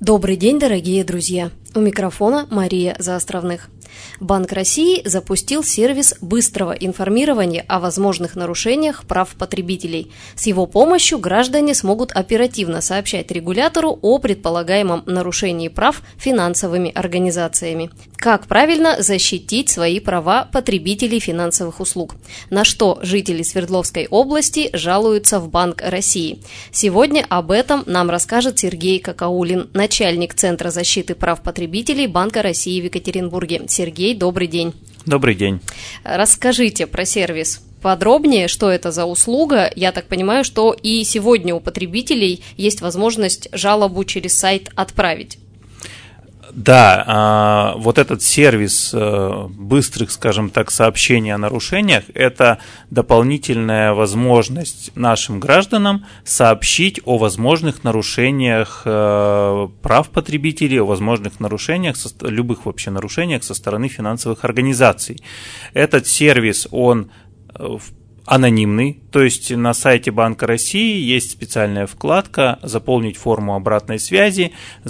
Добрый день, дорогие друзья! У микрофона Мария Заостровных. Банк России запустил сервис быстрого информирования о возможных нарушениях прав потребителей. С его помощью граждане смогут оперативно сообщать регулятору о предполагаемом нарушении прав финансовыми организациями. Как правильно защитить свои права потребителей финансовых услуг? На что жители Свердловской области жалуются в Банк России? Сегодня об этом нам расскажет Сергей Какаулин, начальник Центра защиты прав потребителей Банка России в Екатеринбурге. Сергей, добрый день. Добрый день. Расскажите про сервис подробнее, что это за услуга. Я так понимаю, что и сегодня у потребителей есть возможность жалобу через сайт отправить. Да, вот этот сервис быстрых, скажем так, сообщений о нарушениях – это дополнительная возможность нашим гражданам сообщить о возможных нарушениях прав потребителей, о возможных нарушениях, любых вообще нарушениях со стороны финансовых организаций. Этот сервис, он анонимный, то есть на сайте Банка России есть специальная вкладка «Заполнить форму обратной связи»,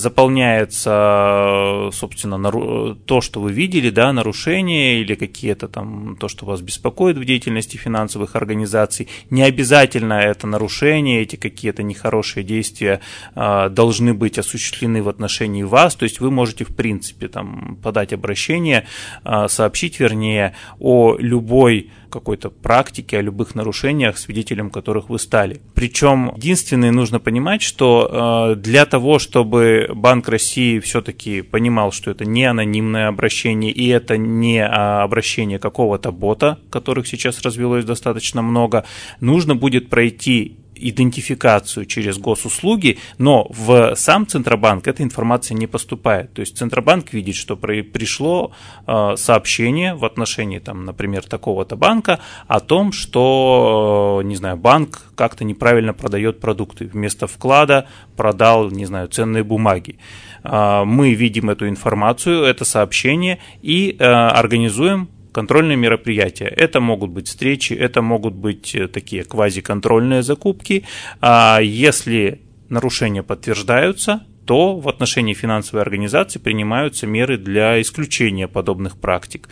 заполняется, собственно, то, что вы видели, да, нарушения или какие-то там, то, что вас беспокоит в деятельности финансовых организаций. Не обязательно это нарушение, эти какие-то нехорошие действия должны быть осуществлены в отношении вас, то есть вы можете, в принципе, там, подать обращение, сообщить, вернее, о любой какой-то практике, о любых нарушениях, свидетелем которых вы стали. Причем единственное, нужно понимать, что для того, чтобы Банк России все-таки понимал, что это не анонимное обращение и это не обращение какого-то бота, которых сейчас развелось достаточно много, нужно будет пройти идентификацию через госуслуги, но в сам Центробанк эта информация не поступает. То есть Центробанк видит, что пришло сообщение в отношении, там, например, такого-то банка о том, что, не знаю, банк как-то неправильно продает продукты. Вместо вклада продал, не знаю, ценные бумаги. Мы видим эту информацию, это сообщение и организуем контрольные мероприятия. Это могут быть встречи, это могут быть такие квазиконтрольные закупки. Если нарушения подтверждаются, то в отношении финансовой организации принимаются меры для исключения подобных практик.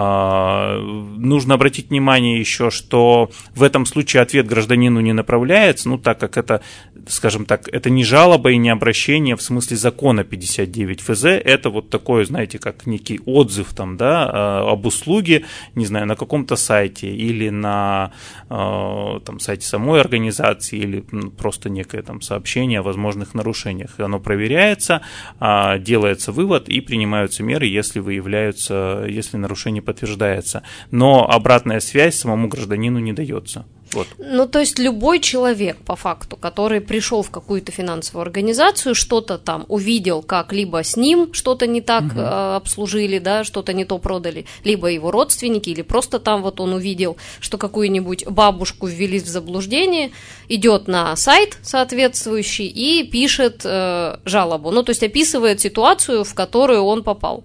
Нужно обратить внимание еще, что в этом случае ответ гражданину не направляется, так как это, скажем так, это не жалоба и не обращение в смысле закона 59 ФЗ, это вот такое, знаете, как некий отзыв там, да, об услуге, не знаю, на каком-то сайте или на там, сайте самой организации или просто некое там сообщение о возможных нарушениях. Оно проверяется, делается вывод и принимаются меры, если нарушение подтверждается. Но обратная связь самому гражданину не дается. Вот. То есть любой человек, по факту, который пришел в какую-то финансовую организацию, что-то там увидел, как либо с ним что-то не так обслужили, да, что-то не то продали, либо его родственники, или просто там вот он увидел, что какую-нибудь бабушку ввели в заблуждение, идет на сайт соответствующий и пишет жалобу, то есть описывает ситуацию, в которую он попал.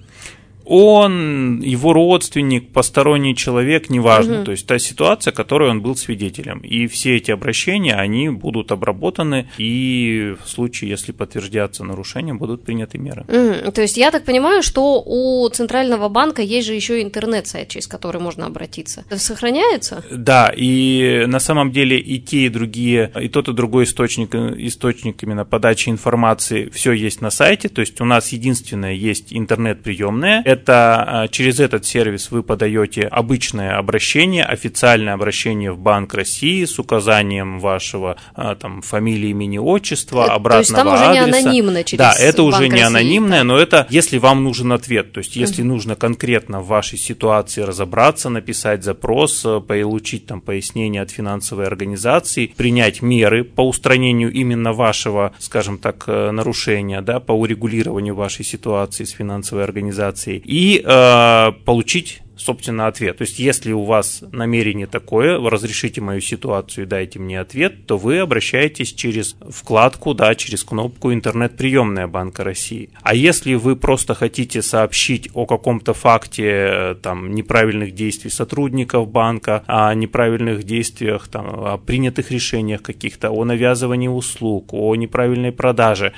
Он, его родственник, посторонний человек, неважно, то есть та ситуация, которой он был свидетелем. И все эти обращения, они будут обработаны, и в случае, если подтвердятся нарушения, будут приняты меры. То есть я так понимаю, что у Центрального банка есть же еще интернет-сайт, через который можно обратиться. Это сохраняется? Да, и на самом деле и те, и другие, и тот, и другой источник именно подачи информации, все есть на сайте, то есть у нас единственное есть интернет-приемная. Это через этот сервис вы подаете обычное обращение, официальное обращение в Банк России с указанием вашего там, фамилии, имени, отчества, обратного адреса. То есть там уже не анонимно через Банк России. Да, это уже не анонимное, но это если вам нужен ответ, то есть если нужно конкретно в вашей ситуации разобраться, написать запрос, получить там пояснение от финансовой организации, принять меры по устранению именно вашего, скажем так, нарушения, да, по урегулированию вашей ситуации с финансовой организацией и получить собственно, ответ. То есть, если у вас намерение такое, разрешите мою ситуацию и дайте мне ответ, то вы обращаетесь через вкладку, да, через кнопку «Интернет-приемная Банка России». А если вы просто хотите сообщить о каком-то факте там, неправильных действий сотрудников банка, о неправильных действиях, там, о принятых решениях каких-то, о навязывании услуг, о неправильной продаже,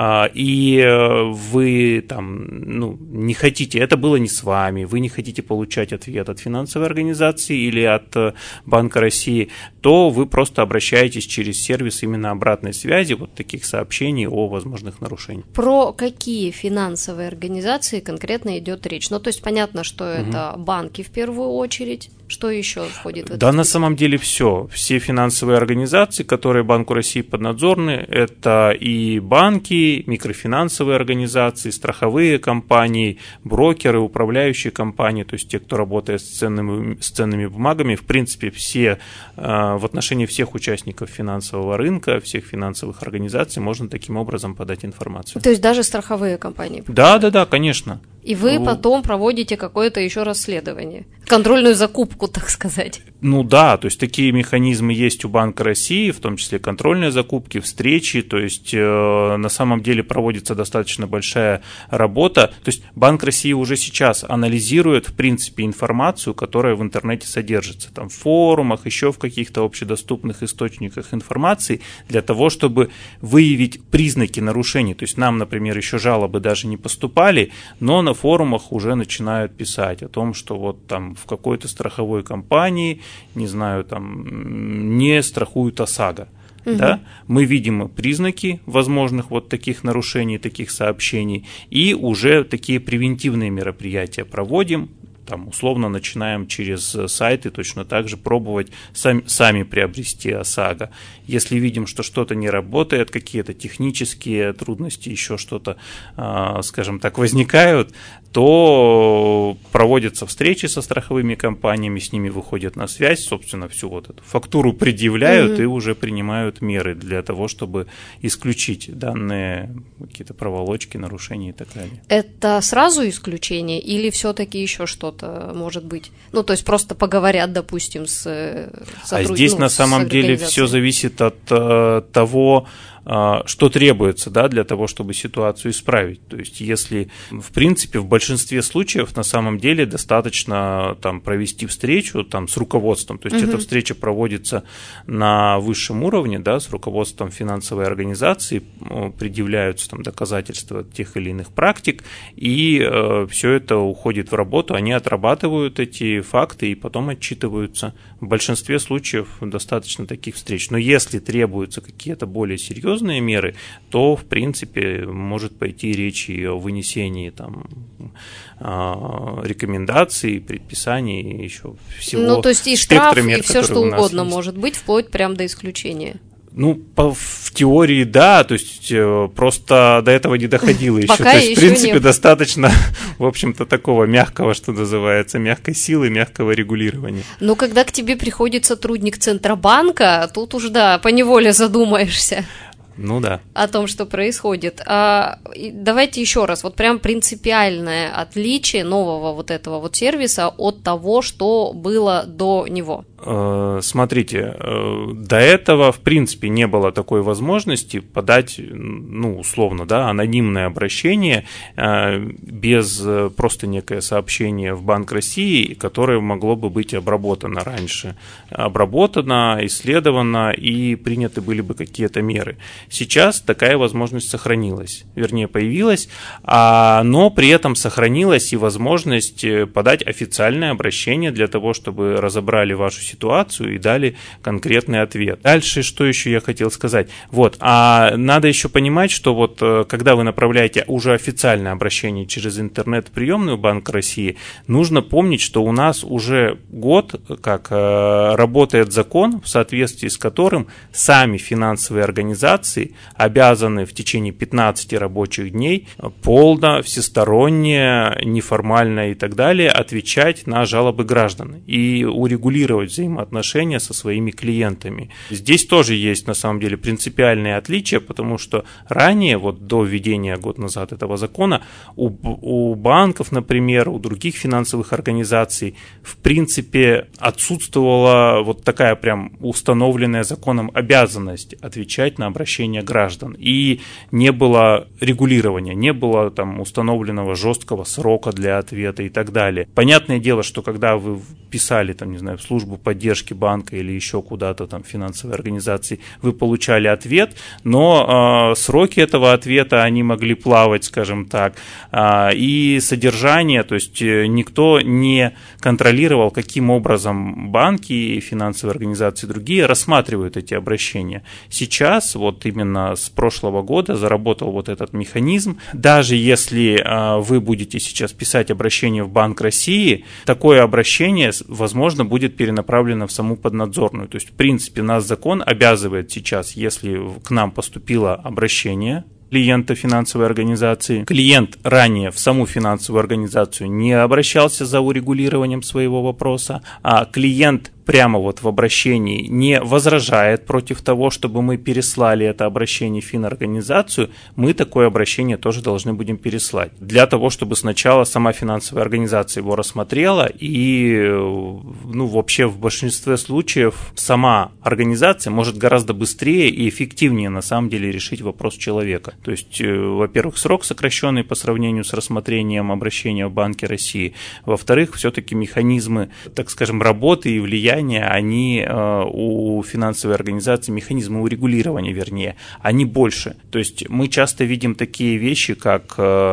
и вы там, не хотите, это было не с вами, вы не хотите получать ответ от финансовой организации или от Банка России, то вы просто обращаетесь через сервис именно обратной связи, вот таких сообщений о возможных нарушениях. Про какие финансовые организации конкретно идет речь? Ну, то есть понятно, что это банки в первую очередь. Что еще входит в это? Да, на самом деле все финансовые организации, которые Банку России поднадзорны, это и банки, микрофинансовые организации, страховые компании, брокеры, управляющие компании, то есть те, кто работает с ценными бумагами, в принципе, все в отношении всех участников финансового рынка, всех финансовых организаций можно таким образом подать информацию. То есть даже страховые компании? Да, конечно. И вы потом проводите какое-то еще расследование, контрольную закупку, так сказать. Ну да, то есть такие механизмы есть у Банка России, в том числе контрольные закупки, встречи, то есть на самом деле проводится достаточно большая работа. То есть Банк России уже сейчас анализирует, в принципе, информацию, которая в интернете содержится, там в форумах, еще в каких-то общедоступных источниках информации, для того, чтобы выявить признаки нарушений. То есть нам, например, еще жалобы даже не поступали, но на форумах уже начинают писать о том, что вот там в какой-то страховой компании, не знаю, там не страхуют ОСАГО. Да? Мы видим признаки возможных вот таких нарушений, таких сообщений, и уже такие превентивные мероприятия проводим. Там, условно, начинаем через сайты точно так же пробовать сами приобрести ОСАГО. Если видим, что что-то не работает, какие-то технические трудности, еще что-то, скажем так, возникают, то проводятся встречи со страховыми компаниями, с ними выходят на связь, собственно, всю вот эту фактуру предъявляют и уже принимают меры для того, чтобы исключить данные какие-то проволочки, нарушения и так далее. Это сразу исключение или все-таки еще что-то может быть? Ну, то есть просто поговорят, допустим, с сотрудниками. А здесь на самом деле все зависит от того, что требуется, да, для того, чтобы ситуацию исправить. То есть, если, в принципе, в большинстве случаев на самом деле достаточно там, провести встречу там, с руководством, то есть эта встреча проводится на высшем уровне, да, с руководством финансовой организации, предъявляются там, доказательства тех или иных практик, и все это уходит в работу, они отрабатывают эти факты и потом отчитываются. В большинстве случаев достаточно таких встреч. Но если требуются какие-то более серьезные меры, то, в принципе, может пойти речь и о вынесении там, рекомендаций, предписаний, еще всего. Ну, то есть и штраф, и все, что угодно может быть, вплоть прям до исключения. Ну, в теории, да, то есть просто до этого не доходило еще. Пока то есть, еще в принципе, нет. Достаточно, в общем-то, такого мягкого, что называется, мягкой силы, мягкого регулирования. Но когда к тебе приходит сотрудник Центробанка, тут уж, да, поневоле задумаешься. Ну да. О том, что происходит. Давайте еще раз, вот прям принципиальное отличие нового вот этого вот сервиса от того, что было до него. Смотрите, до этого, в принципе, не было такой возможности подать, ну, условно, да, анонимное обращение без просто некое сообщение в Банк России, которое могло бы быть обработано раньше. Обработано, исследовано, и приняты были бы какие-то меры. Сейчас такая возможность сохранилась, вернее, появилась, но при этом сохранилась и возможность подать официальное обращение для того, чтобы разобрали вашу ситуацию и дали конкретный ответ. Дальше, что еще я хотел сказать? Вот, надо еще понимать, что вот когда вы направляете уже официальное обращение через интернет-приемную Банка России, нужно помнить, что у нас уже год как работает закон, в соответствии с которым сами финансовые организации обязаны в течение 15 рабочих дней полно, всесторонне, неформально и так далее отвечать на жалобы граждан и урегулировать взаимоотношения со своими клиентами. Здесь тоже есть на самом деле принципиальные отличия, потому что ранее, вот до введения год назад этого закона, у банков, например, у других финансовых организаций в принципе отсутствовала вот такая прям установленная законом обязанность отвечать на обращения граждан. И не было регулирования, не было там установленного жесткого срока для ответа и так далее. Понятное дело, что когда вы писали там, не знаю, в службу поддержки банка или еще куда-то там финансовой организации, вы получали ответ, но сроки этого ответа, они могли плавать, скажем так, и содержание, то есть никто не контролировал, каким образом банки и финансовые организации другие рассматривают эти обращения. Сейчас, вот именно с прошлого года заработал вот этот механизм. Даже если вы будете сейчас писать обращение в Банк России, такое обращение, возможно, будет перенаправлено в саму поднадзорную. То есть, в принципе, нас закон обязывает сейчас, если к нам поступило обращение клиента финансовой организации, клиент ранее в саму финансовую организацию не обращался за урегулированием своего вопроса, а клиент прямо вот в обращении не возражает против того, чтобы мы переслали это обращение в финорганизацию, мы такое обращение тоже должны будем переслать. Для того, чтобы сначала сама финансовая организация его рассмотрела и, вообще в большинстве случаев сама организация может гораздо быстрее и эффективнее на самом деле решить вопрос человека. То есть, во-первых, срок сокращенный по сравнению с рассмотрением обращения в Банке России. Во-вторых, все-таки механизмы, так скажем, работы и влияния, они у финансовой организации, механизмы урегулирования, вернее, они больше. То есть мы часто видим такие вещи, как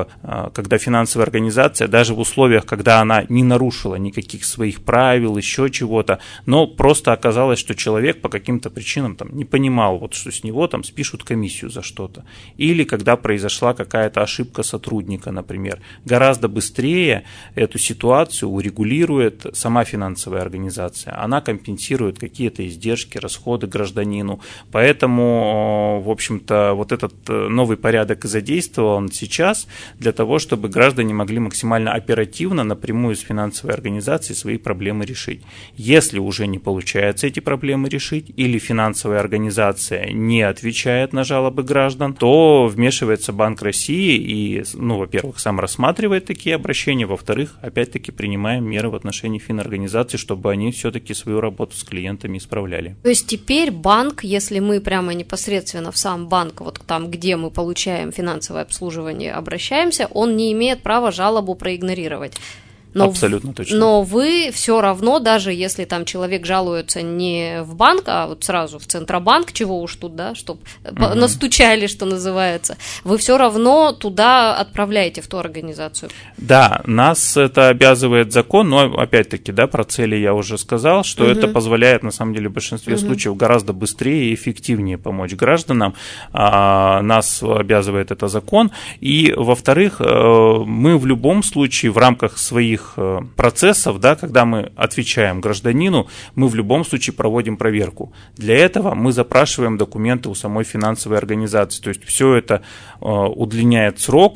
когда финансовая организация, даже в условиях, когда она не нарушила никаких своих правил, еще чего-то, но просто оказалось, что человек по каким-то причинам там не понимал, вот, что с него там спишут комиссию за что-то. Или когда произошла какая-то ошибка сотрудника, например. Гораздо быстрее эту ситуацию урегулирует сама финансовая организация. Она компенсирует какие-то издержки, расходы гражданину. Поэтому, в общем-то, вот этот новый порядок и задействован сейчас для того, чтобы граждане могли максимально оперативно напрямую с финансовой организацией свои проблемы решить. Если уже не получается эти проблемы решить, или финансовая организация не отвечает на жалобы граждан, то вмешивается Банк России и, во-первых, сам рассматривает такие обращения, во-вторых, опять-таки принимаем меры в отношении финорганизации, чтобы они все-таки свою работу с клиентами исправляли. То есть теперь банк, если мы прямо непосредственно в сам банк, вот там, где мы получаем финансовое обслуживание, обращаемся, он не имеет права жалобу проигнорировать. Абсолютно точно. Но вы все равно, даже если там человек жалуется не в банк, а вот сразу в Центробанк, чего уж тут, да, чтобы настучали, что называется, вы все равно туда отправляете, в ту организацию. Да, нас это обязывает закон, но опять-таки, да, про цели я уже сказал, что это позволяет на самом деле в большинстве случаев гораздо быстрее и эффективнее помочь гражданам. Нас обязывает это закон. И, во-вторых, мы в любом случае в рамках своих процессов, да, когда мы отвечаем гражданину, мы в любом случае проводим проверку. Для этого мы запрашиваем документы у самой финансовой организации. То есть все это удлиняет срок,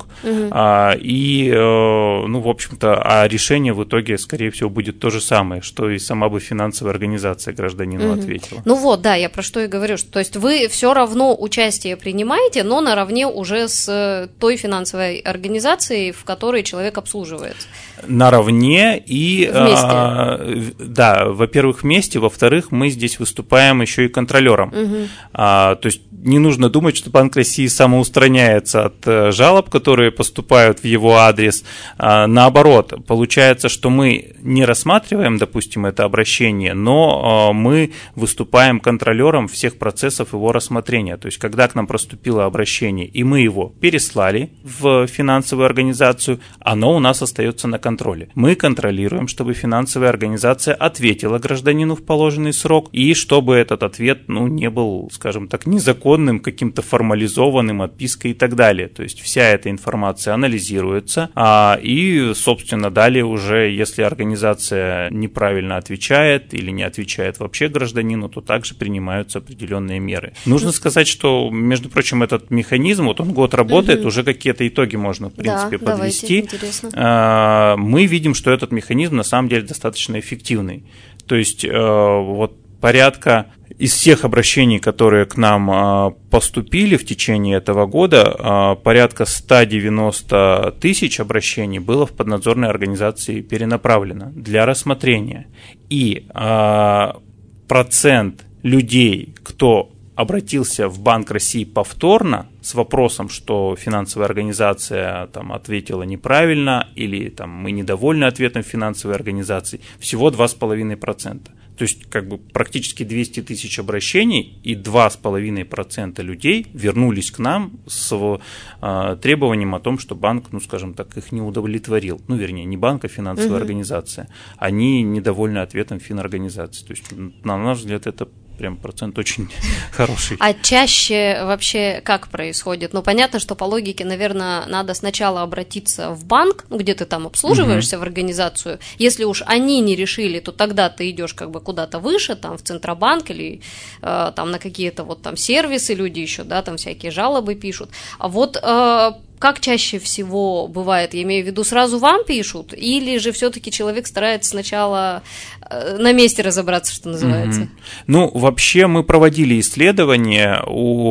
и, в общем-то, решение в итоге, скорее всего, будет то же самое, что и сама бы финансовая организация гражданину ответила. Да, я про что и говорю, что, то есть вы все равно участие принимаете, но наравне уже с той финансовой организацией, в которой человек обслуживается. Наравне и, да, во-первых, вместе, во-вторых, мы здесь выступаем еще и контролером. То есть не нужно думать, что Банк России самоустраняется от жалоб, которые поступают в его адрес. Наоборот, получается, что мы не рассматриваем, допустим, это обращение, но мы выступаем контролером всех процессов его рассмотрения. То есть, когда к нам поступило обращение, и мы его переслали в финансовую организацию, оно у нас остается на контроле. Мы контролируем, чтобы финансовая организация ответила гражданину в положенный срок, и чтобы этот ответ, не был, скажем так, незаконным, каким-то формализованным, отпиской и так далее. То есть вся эта информация анализируется, и, собственно, далее уже, если организация неправильно отвечает или не отвечает вообще гражданину, то также принимаются определенные меры. Нужно сказать, что, между прочим, этот механизм, вот он год работает, уже какие-то итоги можно, в принципе, подвести. Мы видим, что этот механизм на самом деле достаточно эффективный. То есть вот порядка из всех обращений, которые к нам поступили в течение этого года, порядка 190 тысяч обращений было в поднадзорные организации перенаправлено для рассмотрения. И процент людей, кто обратился в Банк России повторно с вопросом, что финансовая организация там ответила неправильно или там мы недовольны ответом финансовой организации, всего 2,5%. То есть как бы практически 200 тысяч обращений, и 2,5% людей вернулись к нам с требованием о том, что банк, ну скажем так, их не удовлетворил. Ну вернее, не банк, а финансовая организация. Они недовольны ответом финорганизации. То есть на наш взгляд это прям процент очень хороший. А чаще вообще как происходит? Ну, понятно, что по логике, наверное, надо сначала обратиться в банк, где ты там обслуживаешься, в организацию. Если уж они не решили, то тогда ты идешь как бы куда-то выше, там в Центробанк или там на какие-то вот там сервисы люди еще, да, там всякие жалобы пишут. А вот как чаще всего бывает, я имею в виду, сразу вам пишут, или же все-таки человек старается сначала на месте разобраться, что называется? Ну, вообще мы проводили исследования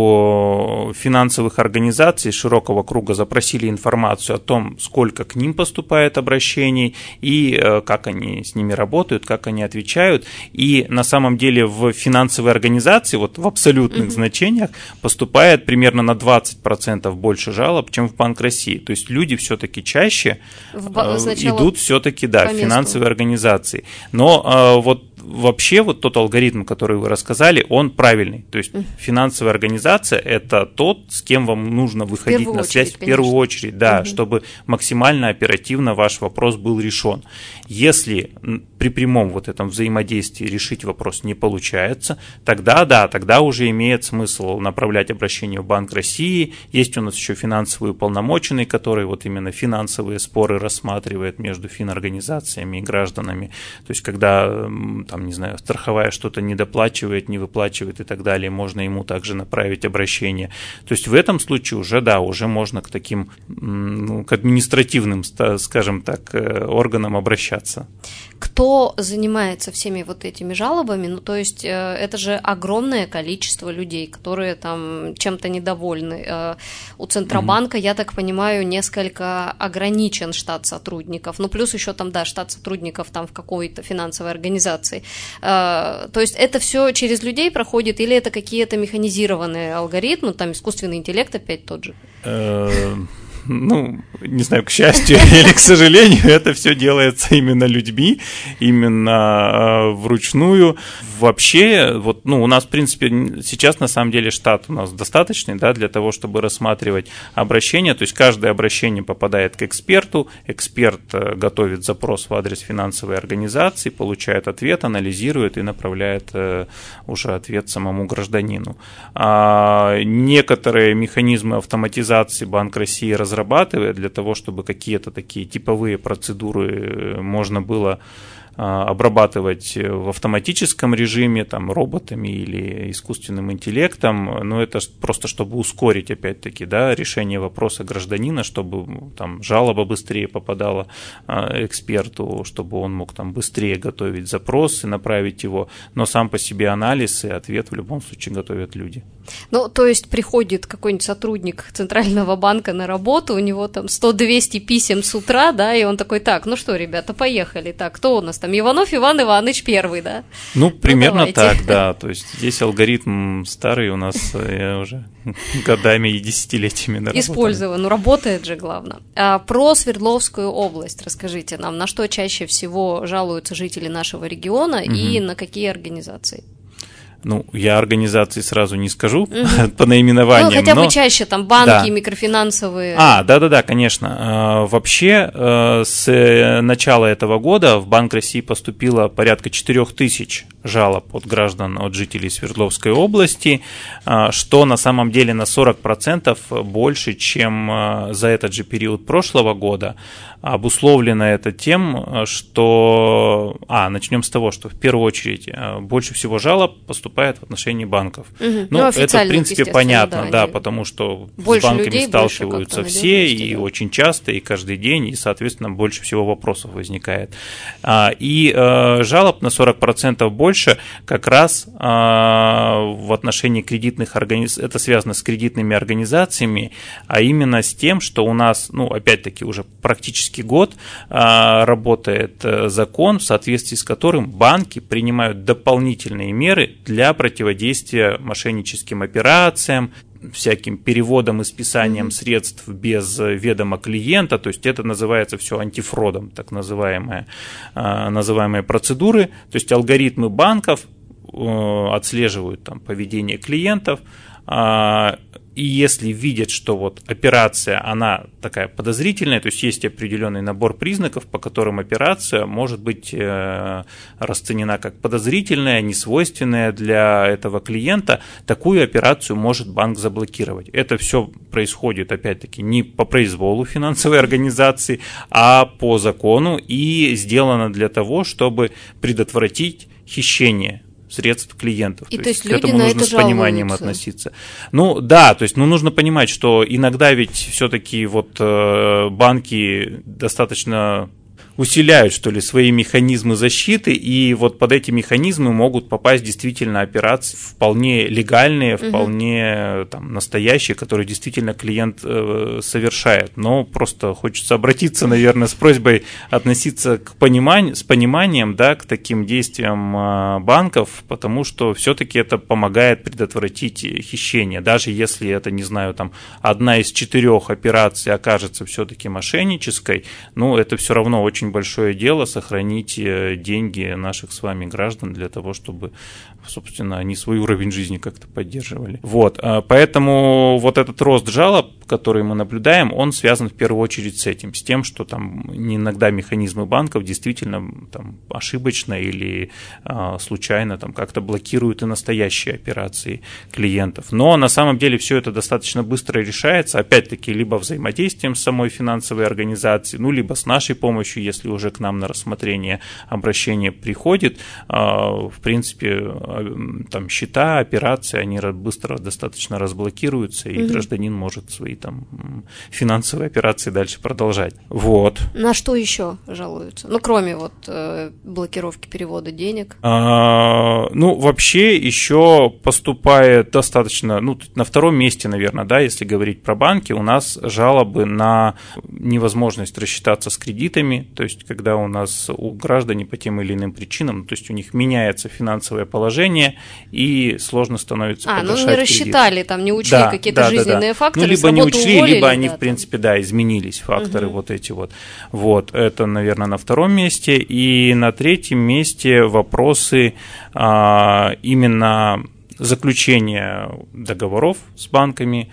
у финансовых организаций широкого круга, запросили информацию о том, сколько к ним поступает обращений и как они с ними работают, как они отвечают. И на самом деле в финансовые организации, вот в абсолютных значениях, поступает примерно на 20% больше жалоб, чем в Банк России. То есть люди все-таки чаще идут все-таки, да, в финансовые организации. Но вот вообще вот тот алгоритм, который вы рассказали, он правильный. То есть финансовая организация – это тот, с кем вам нужно выходить на связь в первую очередь, да, чтобы максимально оперативно ваш вопрос был решен. Если при прямом вот этом взаимодействии решить вопрос не получается, тогда да, тогда уже имеет смысл направлять обращение в Банк России. Есть у нас еще финансовый уполномоченный, который вот именно финансовые споры рассматривает между финорганизациями и гражданами. То есть когда там, не знаю, страховая что-то недоплачивает, не выплачивает и так далее, можно ему также направить обращение. То есть в этом случае уже, да, уже можно к таким, к административным, скажем так, органам обращаться. Кто занимается всеми вот этими жалобами? Ну, то есть это же огромное количество людей, которые там чем-то недовольны. У Центробанка, я так понимаю, несколько ограничен штат сотрудников. Ну, плюс еще там, да, штат сотрудников там в какой-то финансовой организации. То есть это все через людей проходит или это какие-то механизированные алгоритмы, там искусственный интеллект опять тот же? Ну, не знаю, к счастью или к сожалению, это все делается именно людьми, именно вручную. Вообще, вот, ну, у нас, в принципе, сейчас на самом деле штат у нас достаточный, да, для того, чтобы рассматривать обращения. То есть каждое обращение попадает к эксперту, эксперт готовит запрос в адрес финансовой организации, получает ответ, анализирует и направляет уже ответ самому гражданину. Некоторые механизмы автоматизации Банк России разрабатывает для того, чтобы какие-то такие типовые процедуры можно было обрабатывать в автоматическом режиме, там, роботами или искусственным интеллектом, но это просто чтобы ускорить, опять-таки, да, решение вопроса гражданина, чтобы там жалоба быстрее попадала эксперту, чтобы он мог там быстрее готовить запрос и направить его, но сам по себе анализ и ответ в любом случае готовят люди. Ну, то есть приходит какой-нибудь сотрудник Центрального банка на работу, у него там 100-200 писем с утра, да, и он такой, так, ну что, ребята, поехали, так, кто у нас там, Иванов Иван Иванович первый, да? Ну, примерно ну, так, да, то есть здесь алгоритм старый у нас уже годами и десятилетиями наработан. Использован, ну, работает же, главное. А про Свердловскую область расскажите нам, на что чаще всего жалуются жители нашего региона и на какие организации? Ну, я организации сразу не скажу по наименованиям. Ну, хотя бы чаще там банки, микрофинансовые. Да, конечно. Вообще, с начала этого года в Банк России поступило порядка 4000 жалоб от граждан, от жителей Свердловской области, что на самом деле на 40% больше, чем за этот же период прошлого года. Обусловлено это тем, что... начнем с того, что в первую очередь больше всего жалоб поступает в отношении банков. Это, в принципе, понятно, да, потому что с банками сталкиваются все, и очень часто, и каждый день, и, соответственно, больше всего вопросов возникает. И жалоб на 40% больше как раз в отношении кредитных организаций, это связано с кредитными организациями, а именно с тем, что у нас, опять-таки, уже практически год работает закон, в соответствии с которым банки принимают дополнительные меры для противодействия мошенническим операциям, всяким переводом и списанием средств без ведома клиента, то есть это называется все антифродом, так называемые процедуры, то есть алгоритмы банков отслеживают там поведение клиентов, и если видят, что вот операция, она такая подозрительная, то есть есть определенный набор признаков, по которым операция может быть расценена как подозрительная, несвойственная для этого клиента, такую операцию может банк заблокировать. Это все происходит, опять-таки, не по произволу финансовой организации, а по закону и сделано для того, чтобы предотвратить хищение средств клиентов. И то есть к этому нужно с пониманием относиться. Нужно понимать, что иногда ведь все-таки банки достаточно усиляют, что ли, свои механизмы защиты, и вот под эти механизмы могут попасть действительно операции вполне легальные, вполне настоящие, которые действительно клиент совершает. Но просто хочется обратиться, наверное, с просьбой относиться с пониманием, к таким действиям банков, потому что все-таки это помогает предотвратить хищение. Даже если это, не знаю, одна из 4 операций окажется все-таки мошеннической, это все равно очень большое дело сохранить деньги наших с вами граждан для того, чтобы, собственно, они свой уровень жизни как-то поддерживали. Поэтому этот рост жалоб, который мы наблюдаем, он связан в первую очередь с этим, с тем, что иногда механизмы банков действительно ошибочно или случайно как-то блокируют и настоящие операции клиентов. Но на самом деле все это достаточно быстро решается, опять-таки, либо взаимодействием с самой финансовой организацией, либо с нашей помощью, если уже к нам на рассмотрение обращение приходит. В принципе, счета, операции, они быстро достаточно разблокируются, и гражданин может свои финансовые операции дальше продолжать. На что еще жалуются? Кроме блокировки перевода денег. Вообще еще поступает достаточно, на втором месте, наверное, если говорить про банки, у нас жалобы на невозможность рассчитаться с кредитами, то есть когда у нас у граждан по тем или иным причинам, то есть у них меняется финансовое положение и сложно становится погашать не рассчитали, кредит. Не учли какие-то жизненные факторы, либо не учли, уволили, либо они, в принципе, изменились факторы эти. Это, наверное, на втором месте. И на третьем месте вопросы именно заключения договоров с банками,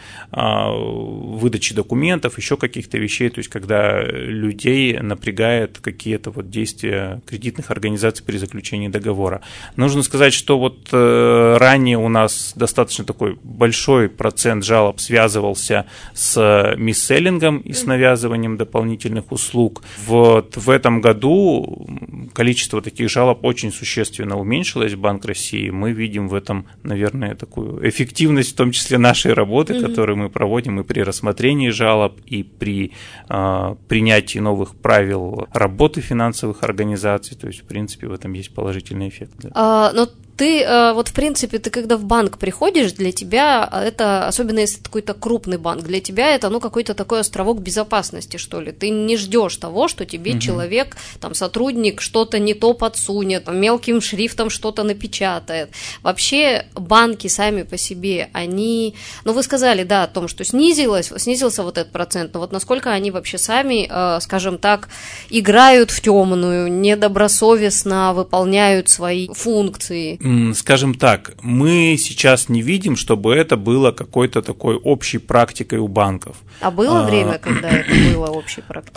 выдачи документов, еще каких-то вещей, то есть когда людей напрягают какие-то действия кредитных организаций при заключении договора. Нужно сказать, что ранее у нас достаточно такой большой процент жалоб связывался с мисселлингом и с навязыванием дополнительных услуг. В этом году количество таких жалоб очень существенно уменьшилось в Банк России. Мы видим в этом, наверное, такую эффективность, в том числе нашей работы, которую мы проводим и при рассмотрении жалоб, и при принятии новых правил работы финансовых организаций. То есть, в принципе, в этом есть положительный эффект. Но ты, в принципе, ты когда в банк приходишь, для тебя это, особенно если это какой-то крупный банк, для тебя это, какой-то такой островок безопасности, что ли. Ты не ждешь того, что тебе человек, сотрудник что-то не то подсунет, мелким шрифтом что-то напечатает. Вообще банки сами по себе, они, вы сказали, о том, что снизился этот процент, но насколько они вообще сами, скажем так, играют в темную, недобросовестно выполняют свои функции? Скажем так, мы сейчас не видим, чтобы это было какой-то такой общей практикой у банков. А было время, когда это было общей практикой?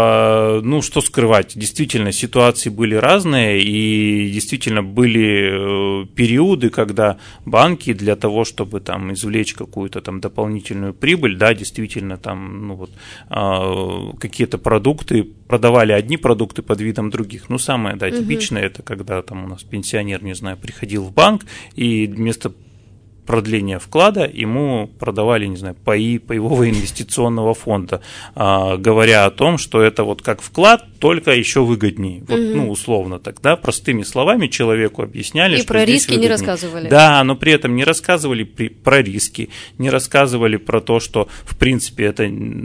Ну, что скрывать, действительно, ситуации были разные, и действительно были периоды, когда банки для того, чтобы там извлечь какую-то там дополнительную прибыль, да, действительно там, ну вот, какие-то продукты, продавали одни продукты под видом других. Ну, самое, да, типичное, это когда там у нас пенсионер, не знаю, приходил в банк, и вместо продления вклада ему продавали, не знаю, паи паевого инвестиционного фонда, говоря о том, что это вот как вклад, только еще выгоднее. Вот, ну, условно так, да, простыми словами человеку объясняли, и что про здесь риски выгоднее. не рассказывали. Да, но при этом не рассказывали про риски, не рассказывали про то, что, в принципе, это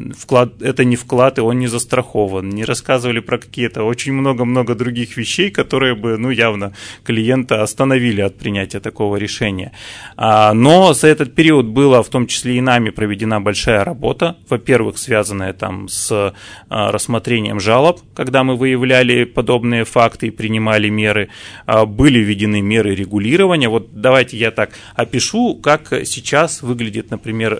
не вклад, и он не застрахован, не рассказывали про какие-то очень много-много других вещей, которые бы, ну, явно клиента остановили от принятия такого решения. Но за этот период была в том числе и нами проведена большая работа, во-первых, связанная там с рассмотрением жалоб, когда мы выявляли подобные факты и принимали меры, были введены меры регулирования. Вот давайте я так опишу, как сейчас выглядит, например,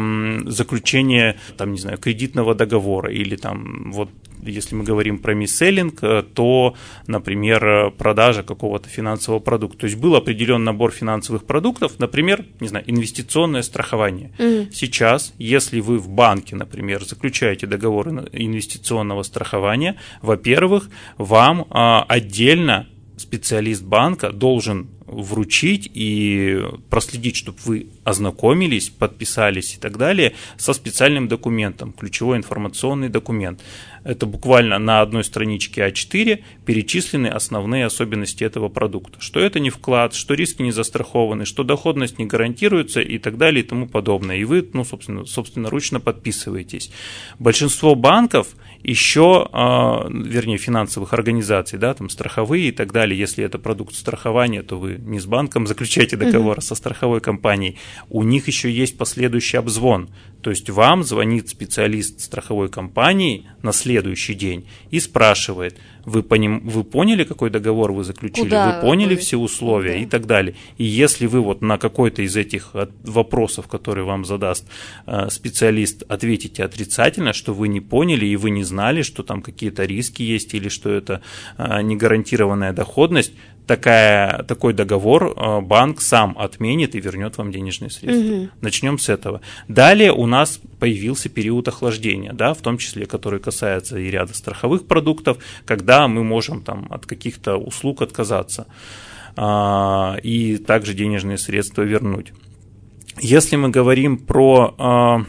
заключение там, не знаю, кредитного договора или там вот. Если мы говорим про мисселлинг, то, например, продажа какого-то финансового продукта. То есть был определенный набор финансовых продуктов, например, не знаю, инвестиционное страхование. Сейчас, если вы в банке, например, заключаете договор инвестиционного страхования, во-первых, вам отдельно специалист банка должен вручить и проследить, чтобы вы ознакомились, подписались и так далее со специальным документом, ключевой информационный документ. Это буквально на одной страничке А4 перечислены основные особенности этого продукта. Что это не вклад, что риски не застрахованы, что доходность не гарантируется и так далее и тому подобное. И вы, ну, собственноручно подписываетесь. Большинство банков еще, вернее, финансовых организаций, да, там страховые и так далее, если это продукт страхования, то вы не с банком заключаете договор, а со страховой компанией. У них еще есть последующий обзвон. То есть вам звонит специалист страховой компании на следующий день и спрашивает, вы поняли, какой договор вы заключили, Куда вы поняли все условия и так далее. И если вы вот на какой-то из этих вопросов, которые вам задаст специалист, ответите отрицательно, что вы не поняли и вы не знали, что там какие-то риски есть или что это негарантированная доходность, такой договор банк сам отменит и вернет вам денежные средства. Начнем с этого. Далее у нас появился период охлаждения, да, в том числе, который касается и ряда страховых продуктов, когда мы можем там, от каких-то услуг отказаться и также денежные средства вернуть. Если мы говорим про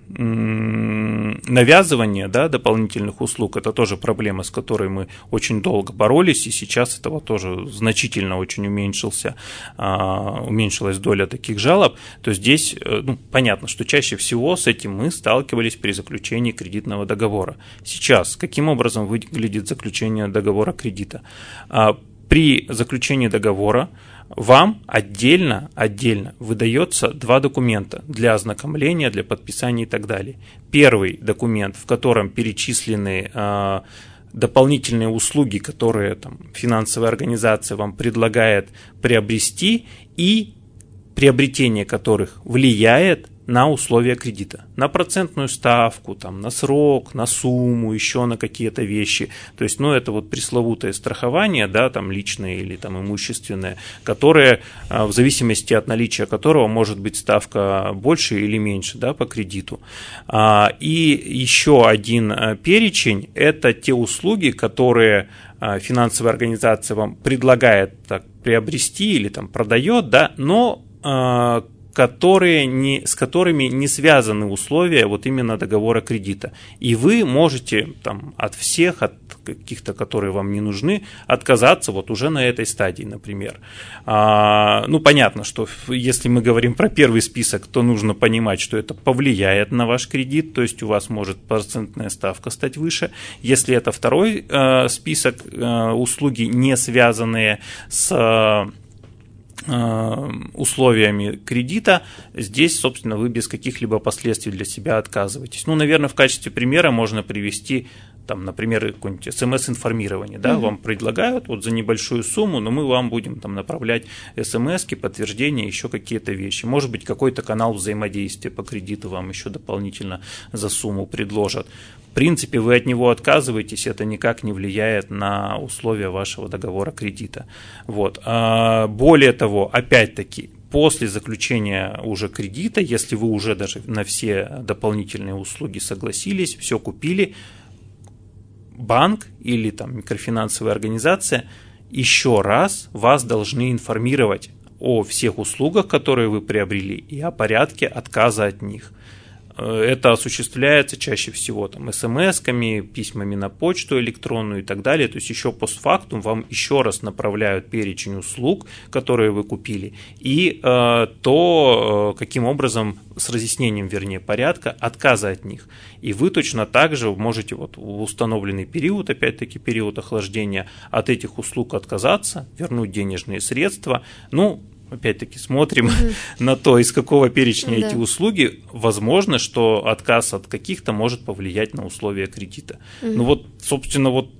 навязывание, да, дополнительных услуг, это тоже проблема, с которой мы очень долго боролись, и сейчас этого тоже значительно очень уменьшилась доля таких жалоб, то здесь, ну, понятно, что чаще всего с этим мы сталкивались при заключении кредитного договора. Сейчас, каким образом выглядит заключение договора кредита? При заключении договора вам отдельно выдается два документа для ознакомления, для подписания и так далее. Первый документ, в котором перечислены дополнительные услуги, которые там, финансовая организация вам предлагает приобрести, и приобретение которых влияет на условия кредита, на процентную ставку, там, на срок, на сумму, еще на какие-то вещи. То есть, ну, это вот пресловутое страхование, да, там, личное или там, имущественное, которое, в зависимости от наличия которого может быть ставка больше или меньше, да, по кредиту. И еще один перечень – это те услуги, которые финансовая организация вам предлагает так, приобрести или там, продает, да, но с которыми не связаны условия вот именно договора кредита. И вы можете там, от всех, от каких-то, которые вам не нужны, отказаться вот уже на этой стадии, например. Ну, понятно, что если мы говорим про первый список, то нужно понимать, что это повлияет на ваш кредит, то есть у вас может процентная ставка стать выше. Если это второй список, услуги, не связанные с условиями кредита, здесь, собственно, вы без каких-либо последствий для себя отказываетесь. Ну, наверное, в качестве примера можно привести там, например, какое-нибудь СМС-информирование, да, вам предлагают вот за небольшую сумму, но мы вам будем там направлять СМС-ки, подтверждения, еще какие-то вещи. Может быть, какой-то канал взаимодействия по кредиту вам еще дополнительно за сумму предложат. В принципе, вы от него отказываетесь, это никак не влияет на условия вашего договора кредита. Вот. Более того, опять-таки, после заключения уже кредита, если вы уже даже на все дополнительные услуги согласились, все купили, банк или там микрофинансовая организация еще раз вас должны информировать о всех услугах, которые вы приобрели, и о порядке отказа от них. Это осуществляется чаще всего там смс-ками, письмами на почту электронную и так далее. То есть еще постфактум вам еще раз направляют перечень услуг, которые вы купили, и то, каким образом, с разъяснением, вернее, порядка отказа от них. И вы точно так же можете вот в установленный период, опять-таки период охлаждения, от этих услуг отказаться, вернуть денежные средства. Ну, опять-таки смотрим на то, из какого перечня эти услуги. Возможно, что отказ от каких-то может повлиять на условия кредита. Ну вот, собственно, вот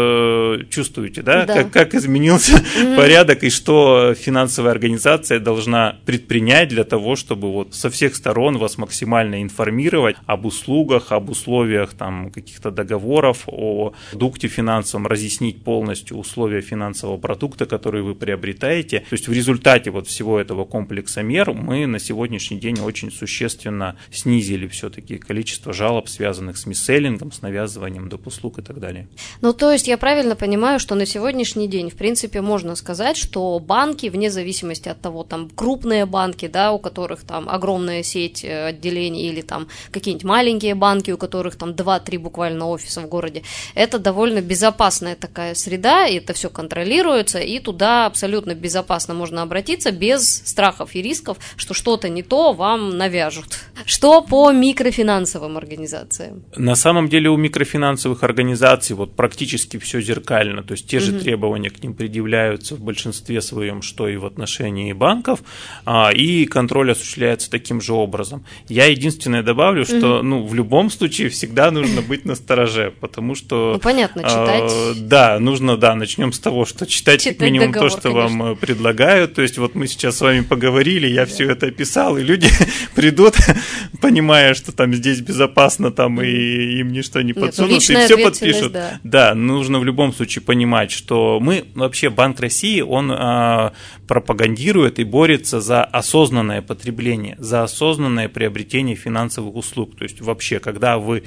чувствуете, да, как изменился порядок и что финансовая организация должна предпринять для того, чтобы вот со всех сторон вас максимально информировать об услугах, об условиях там каких-то договоров, о продукте финансовом, разъяснить полностью условия финансового продукта, который вы приобретаете. То есть в результате вот всего этого комплекса мер мы на сегодняшний день очень существенно снизили все-таки количество жалоб, связанных с мисселлингом, с навязыванием доп. Услуг и так далее. Ну, то есть я правильно понимаю, что на сегодняшний день, в принципе, можно сказать, что банки, вне зависимости от того, там, крупные банки, да, у которых там огромная сеть отделений, или там какие-нибудь маленькие банки, у которых там 2-3 буквально офиса в городе, это довольно безопасная такая среда, и это все контролируется, и туда абсолютно безопасно можно обратиться, без страхов и рисков, что что-то не то вам навяжут. Что по микрофинансовым организациям? На самом деле у микрофинансовых организаций вот практически все зеркально, то есть те же требования к ним предъявляются в большинстве своем, что и в отношении банков, и контроль осуществляется таким же образом. Я единственное добавлю, что в любом случае всегда нужно быть настороже, потому что... Ну, понятно, читать. Да, нужно, начнем с того, что читать как минимум договор, то, что конечно. Вам предлагают, то есть вот мы сейчас с вами поговорили, я все это описал, и люди придут, понимая, что там здесь безопасно, там и им ничто не подсунут, и все подпишут. Да, нужно в любом случае понимать, что мы, вообще Банк России, он пропагандирует и борется за осознанное потребление, за осознанное приобретение финансовых услуг. То есть вообще, когда вы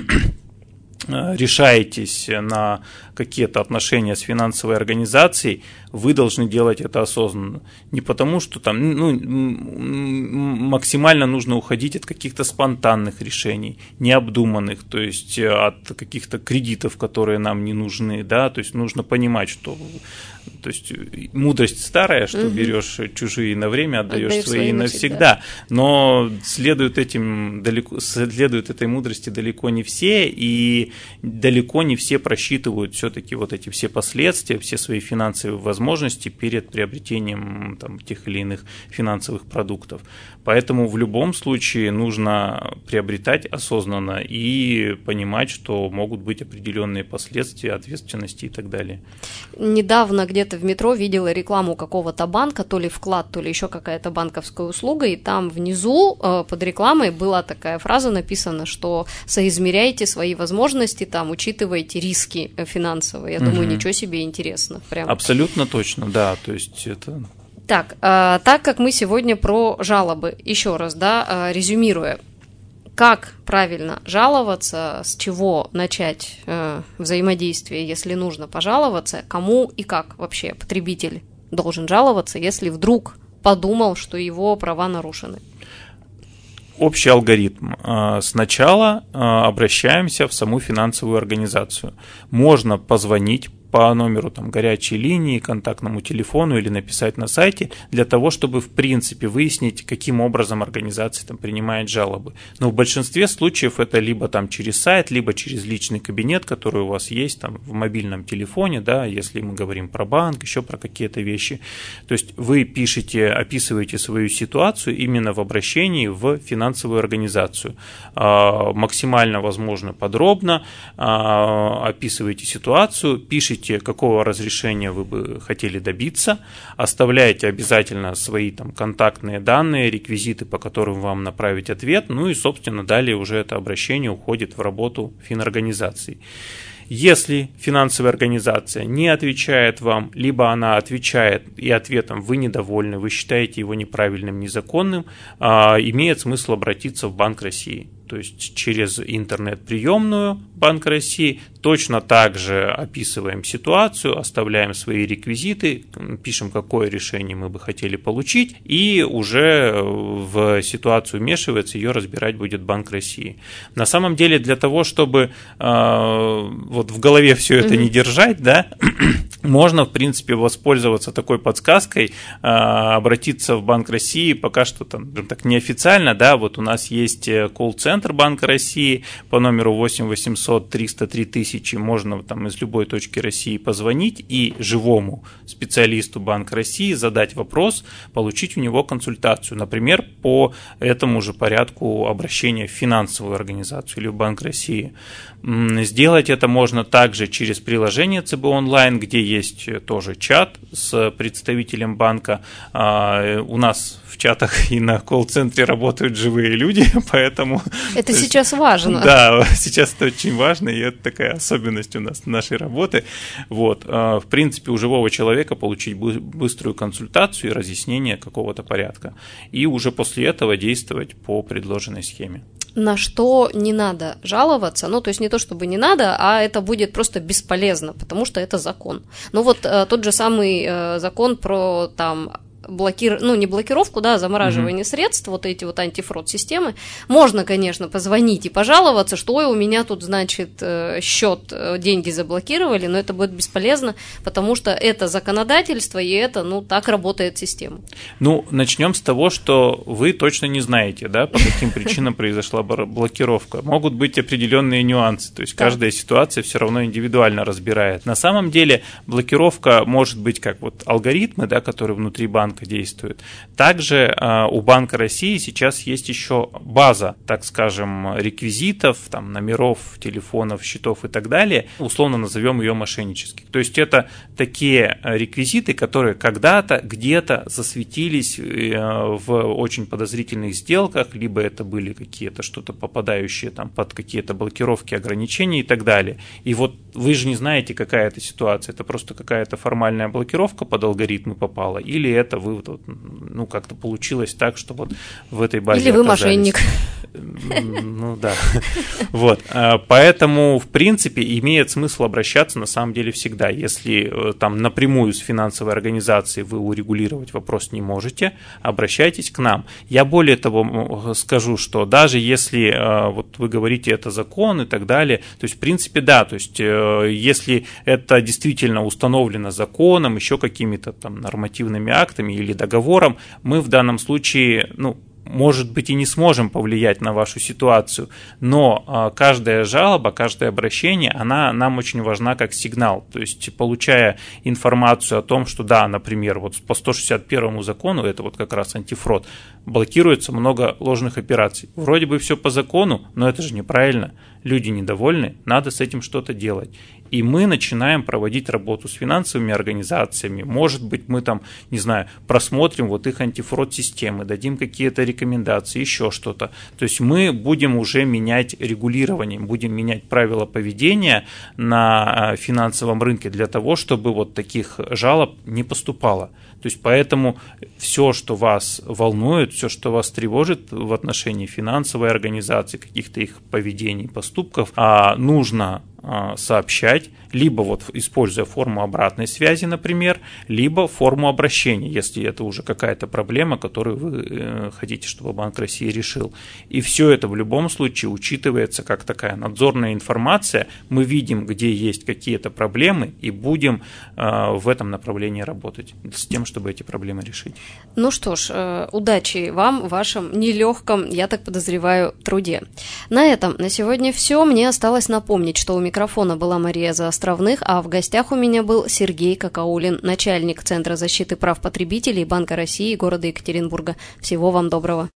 решаетесь на какие-то отношения с финансовой организацией, вы должны делать это осознанно. Не потому, что там максимально нужно уходить от каких-то спонтанных решений, необдуманных, то есть от каких-то кредитов, которые нам не нужны, да, то есть нужно понимать, что то есть мудрость старая, что берешь чужие на время, отдаешь свои навсегда, но следуют этой мудрости далеко не все, и далеко не все просчитывают все-таки вот эти все последствия, все свои финансовые возможности перед приобретением там, тех или иных финансовых продуктов. Поэтому в любом случае нужно приобретать осознанно и понимать, что могут быть определенные последствия, ответственности и так далее. Недавно где-то в метро видела рекламу какого-то банка, то ли вклад, то ли еще какая-то банковская услуга, и там внизу под рекламой была такая фраза написана, что соизмеряйте свои возможности, там, учитывайте риски финансовые. Я думаю, ничего себе, интересно. Прям. Абсолютно точно, да, то есть это... Так, так как мы сегодня про жалобы, еще раз, да, резюмируя, как правильно жаловаться, с чего начать взаимодействие, если нужно пожаловаться, кому и как вообще потребитель должен жаловаться, если вдруг подумал, что его права нарушены? Общий алгоритм. Сначала обращаемся в саму финансовую организацию. Можно позвонить по номеру там горячей линии, контактному телефону или написать на сайте для того, чтобы в принципе выяснить, каким образом организация там принимает жалобы. Но в большинстве случаев это либо там через сайт, либо через личный кабинет, который у вас есть там в мобильном телефоне, да, если мы говорим про банк, еще про какие-то вещи. То есть вы пишете, описываете свою ситуацию именно в обращении в финансовую организацию. Максимально возможно подробно описываете ситуацию, пишите, какого разрешения вы бы хотели добиться, оставляете обязательно свои там контактные данные, реквизиты, по которым вам направить ответ, ну и, собственно, далее уже это обращение уходит в работу финорганизации. Если финансовая организация не отвечает вам, либо она отвечает и ответом вы недовольны, вы считаете его неправильным, незаконным, имеет смысл обратиться в Банк России. То есть через интернет-приемную Банка России точно так же описываем ситуацию, оставляем свои реквизиты, пишем, какое решение мы бы хотели получить, и уже в ситуацию вмешивается, ее разбирать будет Банк России. На самом деле для того, чтобы вот в голове все это не держать, да, можно, в принципе, воспользоваться такой подсказкой, обратиться в Банк России, пока что там так неофициально, да, вот у нас есть колл-центр Банка России по номеру 8 800 303 000, можно там из любой точки России позвонить и живому специалисту Банка России задать вопрос, получить у него консультацию, например, по этому же порядку обращения в финансовую организацию или в Банк России. Сделать это можно также через приложение ЦБ онлайн, где есть тоже чат с представителем банка. У нас в чатах и на колл-центре работают живые люди, поэтому... Это сейчас важно. Да, сейчас это очень важно, и это такая особенность у нас нашей работы. Вот. В принципе, у живого человека получить быструю консультацию и разъяснение какого-то порядка. И уже после этого действовать по предложенной схеме. На что не надо жаловаться, ну, то есть не то, чтобы не надо, а это будет просто бесполезно, потому что это закон. Ну, вот тот же самый закон про там не блокировку, да, замораживание средств, вот эти вот антифрод-системы, можно, конечно, позвонить и пожаловаться, что, ой, у меня тут, значит, счет, деньги заблокировали, но это будет бесполезно, потому что это законодательство, и это, ну, так работает система. Ну, начнем с того, что вы точно не знаете, да, по каким причинам произошла блокировка. Могут быть определенные нюансы, то есть каждая ситуация все равно индивидуально разбирает. На самом деле блокировка может быть как вот алгоритмы, да, которые внутри банка действует. Также у Банка России сейчас есть еще база, так скажем, реквизитов, там, номеров, телефонов, счетов и так далее. Условно назовем ее мошеннических. То есть это такие реквизиты, которые когда-то где-то засветились в очень подозрительных сделках, либо это были какие-то что-то попадающие там под какие-то блокировки, ограничения и так далее. И вот вы же не знаете, какая это ситуация. Это просто какая-то формальная блокировка под алгоритмы попала, или это вы ну, как-то получилось так, что вот в этой базе или вы мошенник. Ну да. Вот. Поэтому, в принципе, имеет смысл обращаться на самом деле всегда. Если там напрямую с финансовой организацией вы урегулировать вопрос не можете, обращайтесь к нам. Я более того скажу, что даже если вот вы говорите, это закон и так далее, то есть, в принципе, да, то есть, если это действительно установлено законом, еще какими-то там нормативными актами или договором, мы в данном случае, ну, может быть, и не сможем повлиять на вашу ситуацию, но каждая жалоба, каждое обращение, она нам очень важна как сигнал. То есть, получая информацию о том, что да, например, вот по 161 закону, это вот как раз антифрод, блокируется много ложных операций. Вроде бы все по закону, но это же неправильно. Люди недовольны, надо с этим что-то делать. И мы начинаем проводить работу с финансовыми организациями. Может быть, мы там, не знаю, просмотрим вот их антифрод-системы, дадим какие-то рекомендации, еще что-то. То есть мы будем уже менять регулирование, будем менять правила поведения на финансовом рынке для того, чтобы вот таких жалоб не поступало. То есть поэтому все, что вас волнует, все, что вас тревожит в отношении финансовой организации, каких-то их поведений, поступков, нужно сообщать, либо вот используя форму обратной связи, например, либо форму обращения, если это уже какая-то проблема, которую вы хотите, чтобы Банк России решил. И все это в любом случае учитывается как такая надзорная информация. Мы видим, где есть какие-то проблемы, и будем в этом направлении работать с тем, чтобы эти проблемы решить. Ну что ж, удачи вам в вашем нелегком, я так подозреваю, труде. На этом на сегодня все. Мне осталось напомнить, что у микрофона была Мария Заостровных, а в гостях у меня был Сергей Какаулин, начальник Центра защиты прав потребителей Банка России города Екатеринбурга. Всего вам доброго.